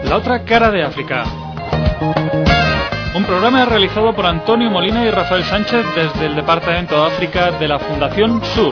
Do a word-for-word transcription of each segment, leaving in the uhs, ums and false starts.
La otra cara de África. Un programa realizado por Antonio Molina y Rafael Sánchez desde el Departamento de África de la Fundación Sur.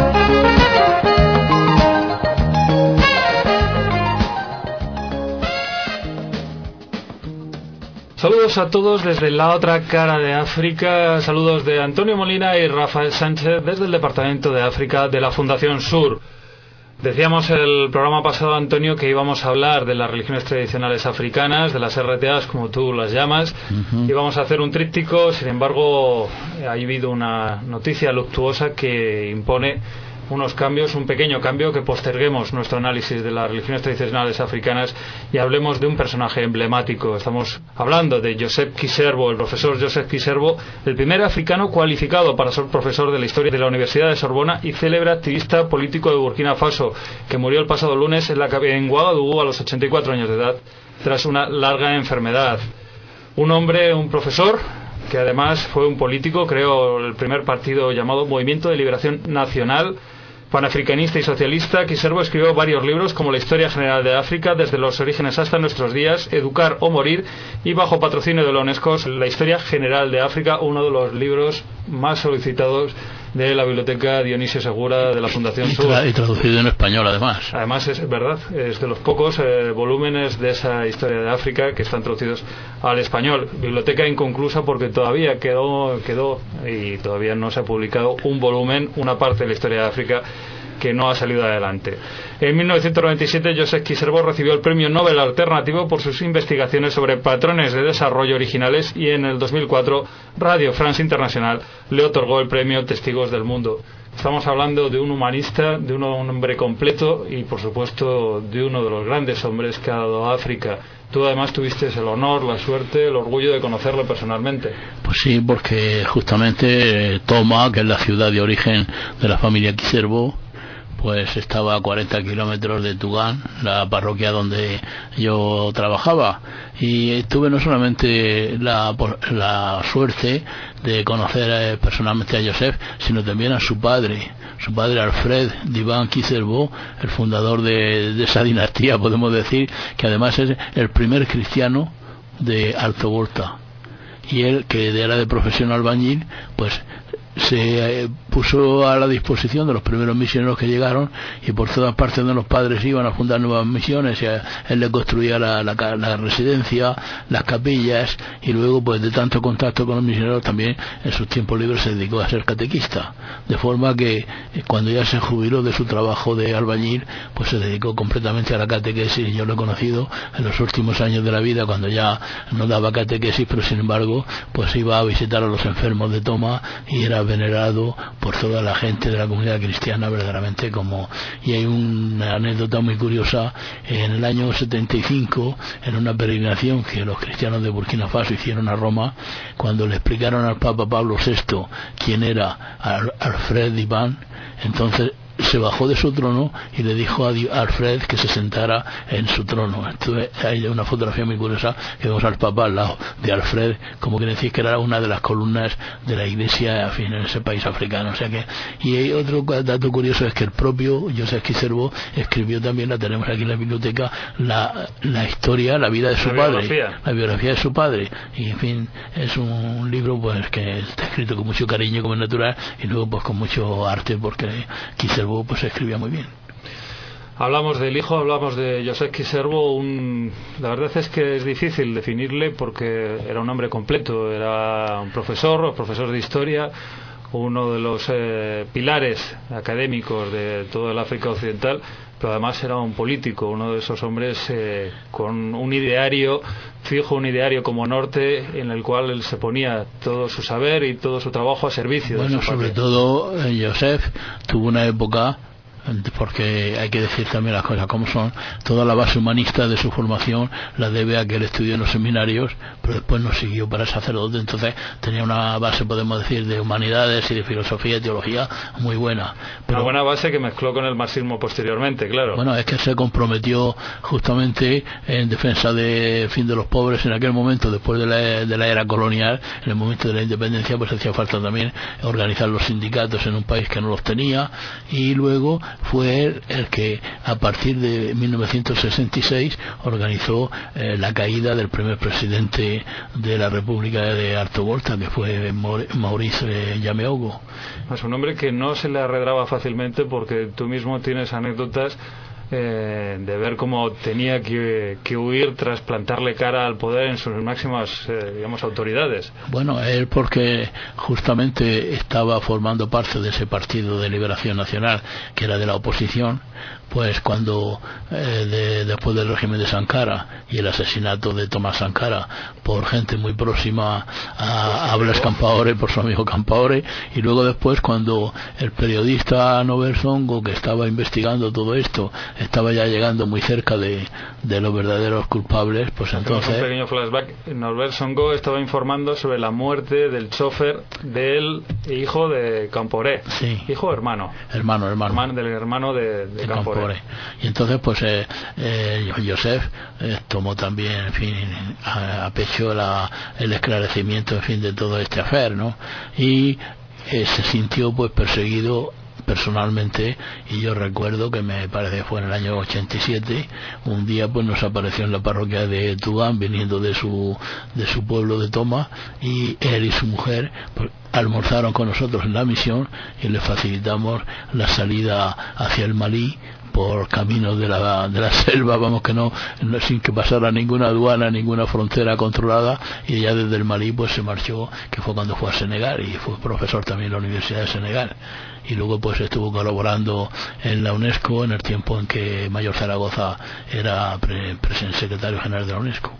Saludos a todos desde la otra cara de África. Saludos de Antonio Molina y Rafael Sánchez desde el Departamento de África de la Fundación Sur. Decíamos el programa pasado, Antonio, que íbamos a hablar de las religiones tradicionales africanas, de las R T As, como tú las llamas. Uh-huh. Íbamos a hacer un tríptico, sin embargo, ha habido una noticia luctuosa que impone unos cambios, un pequeño cambio, que posterguemos nuestro análisis de las religiones tradicionales africanas y hablemos de un personaje emblemático. Estamos hablando de Joseph Kiserbo, el profesor Joseph Kiserbo, el primer africano cualificado para ser profesor de la historia de la Universidad de Sorbona y célebre activista político de Burkina Faso, que murió el pasado lunes en, la, en Ouagadougou a los ochenta y cuatro años de edad tras una larga enfermedad. Un hombre, un profesor que además fue un político, creó el primer partido llamado Movimiento de Liberación Nacional, panafricanista y socialista. Kiserbo escribió varios libros como La Historia General de África, desde los orígenes hasta nuestros días, Educar o Morir, y bajo patrocinio de la UNESCO, La Historia General de África, uno de los libros más solicitados de la Biblioteca Dionisio Segura de la Fundación Sur. Y traducido en español, además. Además, es verdad, es de los pocos eh, volúmenes de esa historia de África que están traducidos al español. Biblioteca inconclusa porque todavía quedó, quedó y todavía no se ha publicado un volumen, una parte de la historia de África que no ha salido adelante. En mil novecientos noventa y siete, Joseph Kiserbo recibió el Premio Nobel Alternativo por sus investigaciones sobre patrones de desarrollo originales, y en el dos mil cuatro Radio France International le otorgó el Premio Testigos del Mundo. Estamos hablando de un humanista, de un hombre completo y, por supuesto, de uno de los grandes hombres que ha dado África. Tú además tuviste el honor, la suerte, el orgullo de conocerlo personalmente. Pues sí, porque justamente eh, Toma, que es la ciudad de origen de la familia Kiserbo, pues estaba a cuarenta kilómetros de Tougan, la parroquia donde yo trabajaba, y tuve no solamente la, la suerte de conocer personalmente a Joseph, sino también a su padre, su padre Alfred Divan Kiserbo, el fundador de, de esa dinastía, podemos decir, que además es el primer cristiano de Alto Volta, y él, que era de profesión albañil, pues se eh, puso a la disposición de los primeros misioneros que llegaron, y por todas partes donde los padres iban a fundar nuevas misiones, y a, él le construía la, la, la residencia, las capillas, y luego, pues de tanto contacto con los misioneros, también en sus tiempos libres se dedicó a ser catequista, de forma que eh, cuando ya se jubiló de su trabajo de albañil, pues se dedicó completamente a la catequesis. Yo lo he conocido en los últimos años de la vida, cuando ya no daba catequesis, pero sin embargo pues iba a visitar a los enfermos de Toma y era venerado por toda la gente de la comunidad cristiana verdaderamente como. Y hay una anécdota muy curiosa: en el año setenta y cinco, en una peregrinación que los cristianos de Burkina Faso hicieron a Roma, cuando le explicaron al Papa Pablo sexto quién era Alfred Divan, entonces se bajó de su trono y le dijo a Alfred que se sentara en su trono. Entonces hay una fotografía muy curiosa que vemos al Papa al lado de Alfred, como que decís que era una de las columnas de la iglesia, en fin, en ese país africano. O sea que, y hay otro dato curioso, es que el propio Joseph Kiserbo escribió también, la tenemos aquí en la biblioteca, la, la historia, la vida de su la padre, biografía. la biografía de su padre, y en fin, es un libro pues que está escrito con mucho cariño, como es natural, y luego pues con mucho arte, porque Kiserbo pues escribía muy bien. Hablamos del hijo, hablamos de Joseph Kiserbo. Un... La verdad es que es difícil definirle porque era un hombre completo, era un profesor, profesor de historia, uno de los eh, pilares académicos de todo el África Occidental, pero además era un político, uno de esos hombres eh, con un ideario fijo, un ideario como norte, en el cual él se ponía todo su saber y todo su trabajo a servicio. Bueno, de su sobre patria. todo Joseph tuvo una época, porque hay que decir también las cosas como son, toda la base humanista de su formación la debe a que él estudió en los seminarios, pero después no siguió para sacerdote, entonces tenía una base, podemos decir, de humanidades y de filosofía y teología muy buena. Pero, una buena base que mezcló con el marxismo posteriormente, claro. Bueno, es que se comprometió justamente en defensa de fin de los pobres en aquel momento, después de la, de la era colonial, en el momento de la independencia, pues hacía falta también organizar los sindicatos en un país que no los tenía, y luego fue él el que a partir de mil novecientos sesenta y seis organizó eh, la caída del primer presidente de la República de Alto Volta, que fue Maurice Yameogo. Es un hombre que no se le arredraba fácilmente, porque tú mismo tienes anécdotas eh, de ver cómo tenía que, que huir tras plantarle cara al poder en sus máximas eh, digamos autoridades. Bueno, él porque justamente estaba formando parte de ese Partido de Liberación Nacional, que era de la oposición, pues cuando eh, de, después del régimen de Sankara y el asesinato de Tomás Sankara por gente muy próxima a, a Blas Compaoré, por su amigo Compaoré, y luego después cuando el periodista Norbert Zongo, que estaba investigando todo esto, estaba ya llegando muy cerca de, de los verdaderos culpables, pues entonces... Un pequeño flashback. Norbert Zongo estaba informando sobre la muerte del chofer del hijo de Compaoré. Sí. ¿Hijo o hermano? Hermano, hermano. hermano del hermano de, de Compaoré. Y entonces pues eh, eh, Joseph eh, tomó también, en fin, a, a pecho la, el esclarecimiento, en fin, de todo este afer, ¿no? Y eh, se sintió pues perseguido personalmente, y yo recuerdo que me parece fue en el año ochenta y siete, un día pues nos apareció en la parroquia de Tugán, viniendo de su de su pueblo de Toma, y él y su mujer pues, almorzaron con nosotros en la misión y le facilitamos la salida hacia el Malí por caminos de la, de la selva, vamos, que no, no sin que pasara ninguna aduana, ninguna frontera controlada, y ya desde el Malí pues se marchó, que fue cuando fue a Senegal, y fue profesor también en la Universidad de Senegal, y luego pues estuvo colaborando en la UNESCO en el tiempo en que Mayor Zaragoza era pre, pre, secretario general de la UNESCO.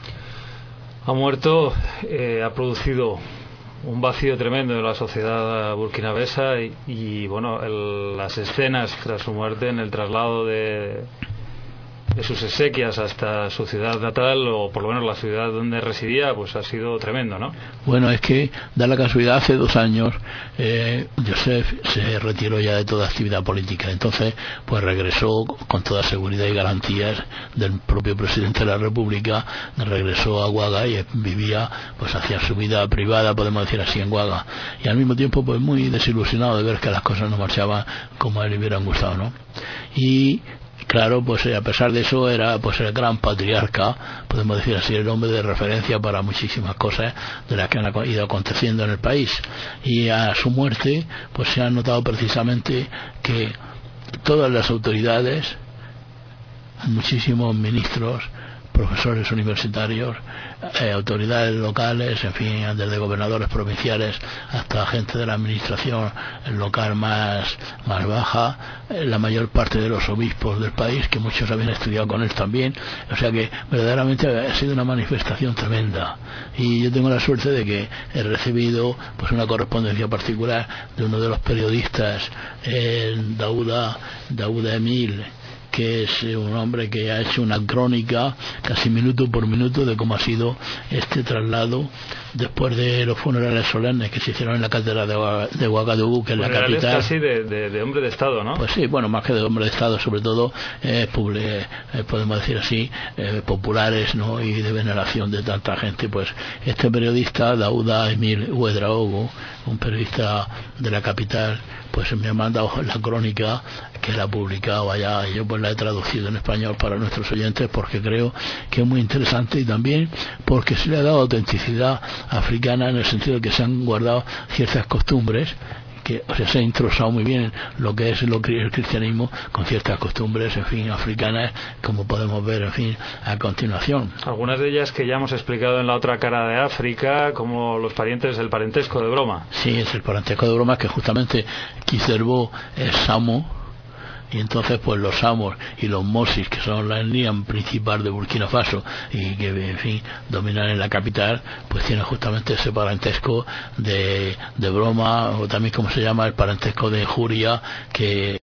Ha muerto, eh, ha producido un vacío tremendo en la sociedad burkinabesa y, y bueno, el, las escenas tras su muerte en el traslado de, de sus exequias hasta su ciudad natal, o por lo menos la ciudad donde residía, pues ha sido tremendo, ¿no? Bueno, es que da la casualidad, hace dos años eh, Joseph se retiró ya de toda actividad política, entonces pues regresó con toda seguridad y garantías del propio presidente de la República, regresó a Guaga y vivía, pues hacía su vida privada, podemos decir así, en Guaga, y al mismo tiempo pues muy desilusionado de ver que las cosas no marchaban como a él le hubieran gustado, ¿no? Y claro, pues a pesar de eso era pues el gran patriarca, podemos decir así, el hombre de referencia para muchísimas cosas de las que han ido aconteciendo en el país. Y a su muerte pues se ha notado precisamente que todas las autoridades, muchísimos ministros, profesores universitarios, eh, autoridades locales, en fin, desde gobernadores provinciales hasta gente de la administración local más, más baja, eh, la mayor parte de los obispos del país, que muchos habían estudiado con él también, o sea que verdaderamente ha sido una manifestación tremenda, y yo tengo la suerte de que he recibido pues una correspondencia particular de uno de los periodistas, eh, Dauda, Dauda Emil, que es un hombre que ha hecho una crónica casi minuto por minuto de cómo ha sido este traslado después de los funerales solemnes que se hicieron en la catedral de, de Ouagadougou, que es la capital. Casi de, de, de hombre de Estado, ¿no? Pues sí, bueno, más que de hombre de Estado, sobre todo eh, eh, podemos decir así, eh, populares, ¿no? Y de veneración de tanta gente. Pues este periodista, Dauda Emil Ouedraogo, un periodista de la capital, pues me ha mandado la crónica, que la ha publicado allá, y yo pues la he traducido en español para nuestros oyentes, porque creo que es muy interesante, y también porque se le ha dado autenticidad africana, en el sentido de que se han guardado ciertas costumbres, que o sea, se ha intrusado muy bien lo que es lo que el cristianismo con ciertas costumbres, en fin, africanas, como podemos ver, en fin, a continuación. Algunas de ellas que ya hemos explicado en la otra cara de África, como los parientes del parentesco de Broma. Sí, es el parentesco de Broma, que justamente Kizerbo es Samo, y entonces pues los Samos y los Mosis, que son la etnia principal de Burkina Faso y que, en fin, dominan en la capital, pues tienen justamente ese parentesco de, de Broma, o también como se llama el parentesco de Juria, que